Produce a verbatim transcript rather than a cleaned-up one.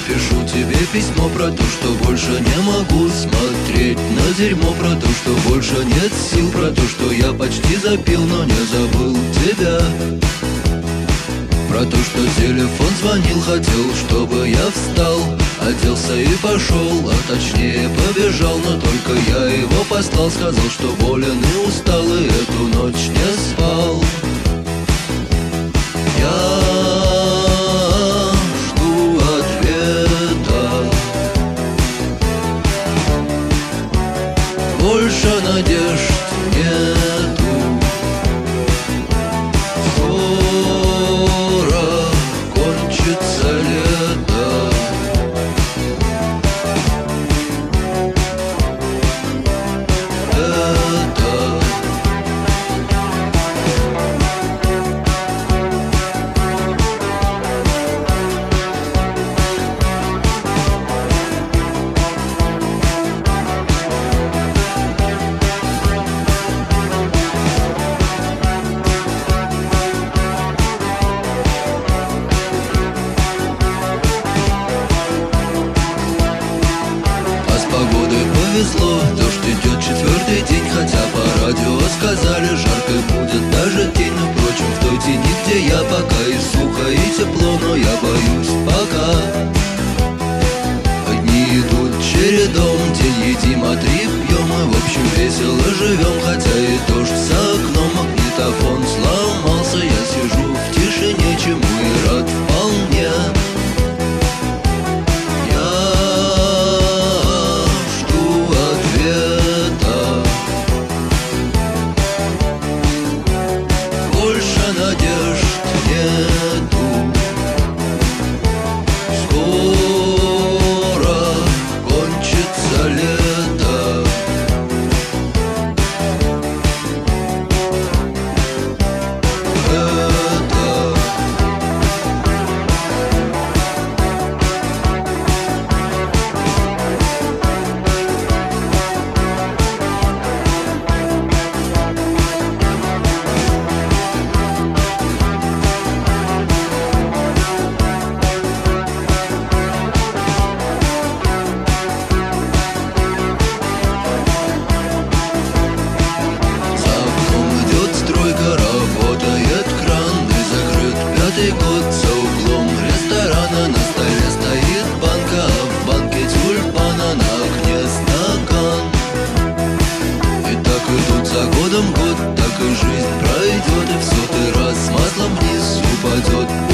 Пишу тебе письмо про то, что больше не могу смотреть на дерьмо, про то, что больше нет сил, про то, что я почти запил, но не забыл тебя. Про то, что телефон звонил, хотел, чтобы я встал, оделся и пошел, а точнее побежал. Но только я его послал, сказал, что болен и устал, и эту ночь не спал. Я жду ответа, больше надежд нету. Скоро кончится лето, это повезло, дождь идет четвертый день, хотя по радио сказали, жарко будет даже тень. Но впрочем, в той тени, где я, пока и сухо, и тепло, но я боюсь пока. Дни идут чередом, день едим, а три пьем, и в общем весело живем, хотя и дождь за окном, магнитофон сломался. Я сижу в тишине, чему и рад вполне. Надежд нету, скоро кончится лето, это год за углом ресторана. На столе стоит банка, а в банке тюльпана, на окне стакан. И так идут за годом год, так и жизнь пройдет, и в сотый раз маслом вниз упадет.